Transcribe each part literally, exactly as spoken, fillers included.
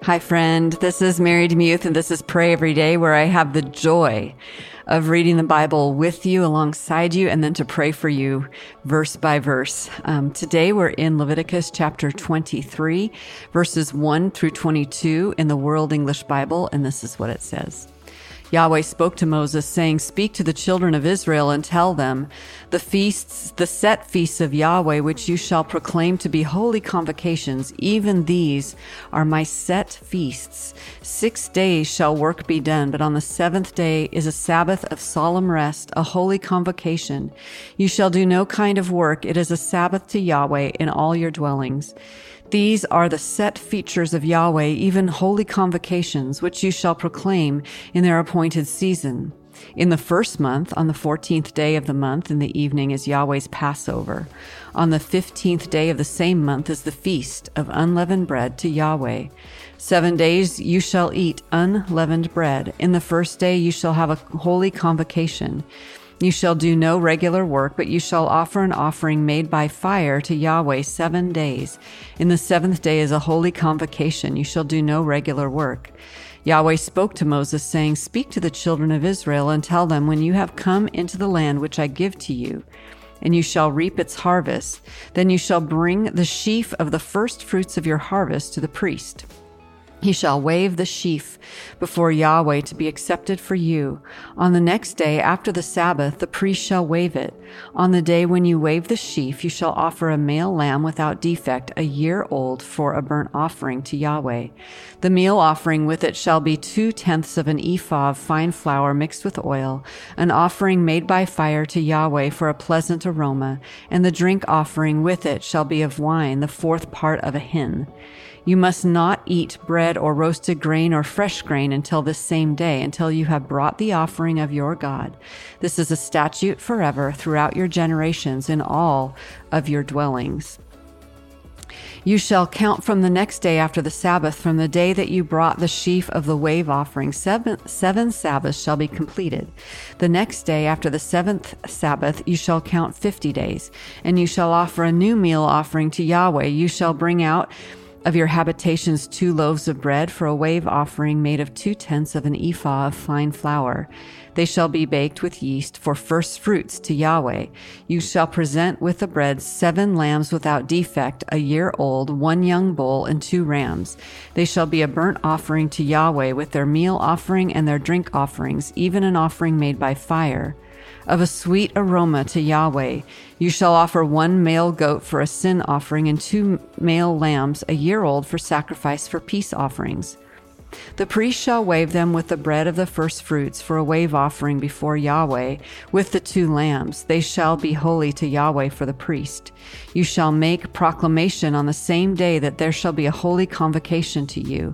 Hi, friend. This is Mary DeMuth, and this is Pray Every Day, where I have the joy of reading the Bible with you, alongside you, and then to pray for you verse by verse. Um, today, we're in Leviticus chapter twenty-three, verses one through twenty-two in the World English Bible, and this is what it says. Yahweh spoke to Moses, saying, "Speak to the children of Israel and tell them, the feasts, the set feasts of Yahweh, which you shall proclaim to be holy convocations, even these are my set feasts. Six days shall work be done, but on the seventh day is a Sabbath of solemn rest, a holy convocation. You shall do no kind of work. It is a Sabbath to Yahweh in all your dwellings. These are the set features of Yahweh, even holy convocations, which you shall proclaim in their appointed season. In the first month, on the fourteenth day of the month in the evening, is Yahweh's Passover. On the fifteenth day of the same month is the feast of unleavened bread to Yahweh. Seven days you shall eat unleavened bread. In the first day you shall have a holy convocation. You shall do no regular work, but you shall offer an offering made by fire to Yahweh seven days. In the seventh day is a holy convocation. You shall do no regular work." Yahweh spoke to Moses, saying, "Speak to the children of Israel and tell them, when you have come into the land which I give to you, and you shall reap its harvest, then you shall bring the sheaf of the first fruits of your harvest to the priest. He shall wave the sheaf before Yahweh to be accepted for you. On the next day after the Sabbath, the priest shall wave it. On the day when you wave the sheaf, you shall offer a male lamb without defect, a year old, for a burnt offering to Yahweh. The meal offering with it shall be two-tenths of an ephah of fine flour mixed with oil, an offering made by fire to Yahweh for a pleasant aroma, and the drink offering with it shall be of wine, the fourth part of a hin. You must not eat bread or roasted grain or fresh grain until this same day, until you have brought the offering of your God. This is a statute forever throughout your generations in all of your dwellings. You shall count from the next day after the Sabbath, from the day that you brought the sheaf of the wave offering. Seven, seven Sabbaths shall be completed. The next day after the seventh Sabbath, you shall count fifty days, and you shall offer a new meal offering to Yahweh. You shall bring out of your habitations two loaves of bread for a wave offering made of two-tenths of an ephah of fine flour. They shall be baked with yeast for first fruits to Yahweh. You shall present with the bread seven lambs without defect, a year old, one young bull, and two rams. They shall be a burnt offering to Yahweh with their meal offering and their drink offerings, even an offering made by fire. Of a sweet aroma to Yahweh, you shall offer one male goat for a sin offering and two male lambs a year old for sacrifice for peace offerings. The priest shall wave them with the bread of the first fruits for a wave offering before Yahweh with the two lambs. They shall be holy to Yahweh for the priest. You shall make proclamation on the same day that there shall be a holy convocation to you.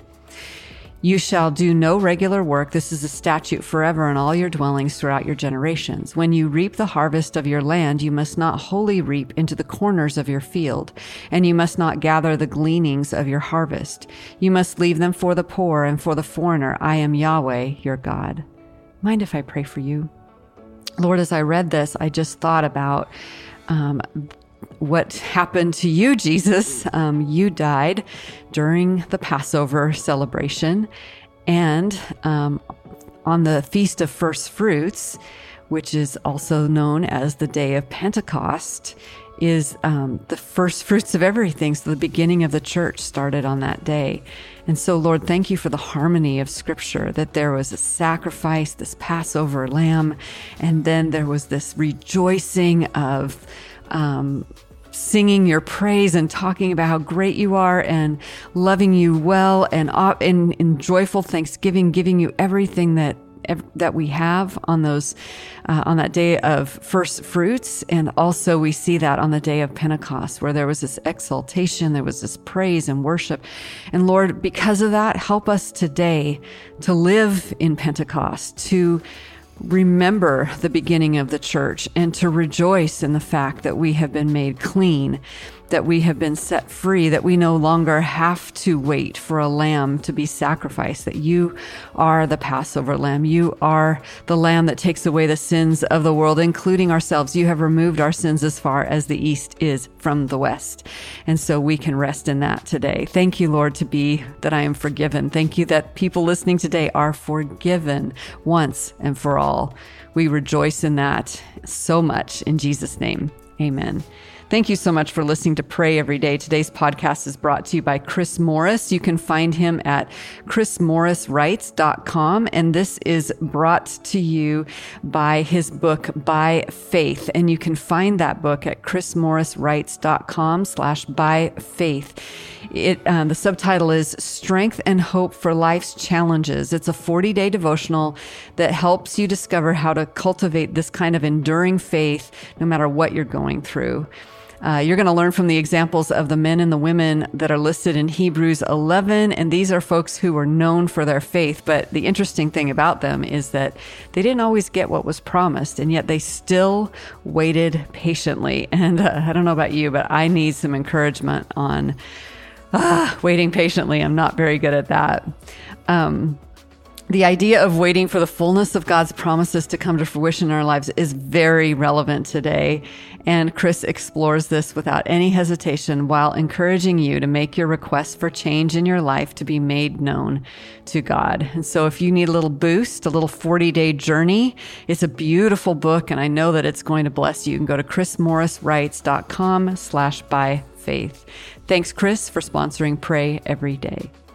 You shall do no regular work. This is a statute forever in all your dwellings throughout your generations. When you reap the harvest of your land, you must not wholly reap into the corners of your field, and you must not gather the gleanings of your harvest. You must leave them for the poor and for the foreigner. I am Yahweh, your God." Mind if I pray for you? Lord, as I read this, I just thought about um, what happened to you, Jesus. Um, you died during the Passover celebration, and um, on the Feast of First Fruits, which is also known as the Day of Pentecost, is um, the first fruits of everything. So the beginning of the church started on that day. And so, Lord, thank you for the harmony of Scripture, that there was a sacrifice, this Passover lamb, and then there was this rejoicing of um, singing your praise and talking about how great you are and loving you well, and in, in joyful thanksgiving, giving you everything that that we have on those uh, on that day of first fruits. And also we see that on the day of Pentecost, where there was this exaltation, there was this praise and worship. And Lord, because of that, help us today to live in Pentecost, to remember the beginning of the church, and to rejoice in the fact that we have been made clean, that we have been set free, that we no longer have to wait for a lamb to be sacrificed, that you are the Passover lamb. You are the lamb that takes away the sins of the world, including ourselves. You have removed our sins as far as the east is from the west. And so we can rest in that today. Thank you, Lord, to be that I am forgiven. Thank you that people listening today are forgiven once and for all. We rejoice in that so much in Jesus' name. Amen. Thank you so much for listening to Pray Every Day. Today's podcast is brought to you by Chris Morris. You can find him at chris morris writes dot com. And this is brought to you by his book, By Faith. And you can find that book at chris morris writes dot com slash by faith. It, uh, the subtitle is Strength and Hope for Life's Challenges. It's a forty-day devotional that helps you discover how to cultivate this kind of enduring faith no matter what you're going through. Uh, you're going to learn from the examples of the men and the women that are listed in Hebrews eleven, and these are folks who were known for their faith. But the interesting thing about them is that they didn't always get what was promised, and yet they still waited patiently. And uh, I don't know about you, but I need some encouragement on ah, waiting patiently. I'm not very good at that. Um, The idea of waiting for the fullness of God's promises to come to fruition in our lives is very relevant today. And Chris explores this without any hesitation while encouraging you to make your request for change in your life to be made known to God. And so if you need a little boost, a little forty-day journey, it's a beautiful book, and I know that it's going to bless you. You can go to chris morris writes dot com slash by faith. Thanks, Chris, for sponsoring Pray Every Day.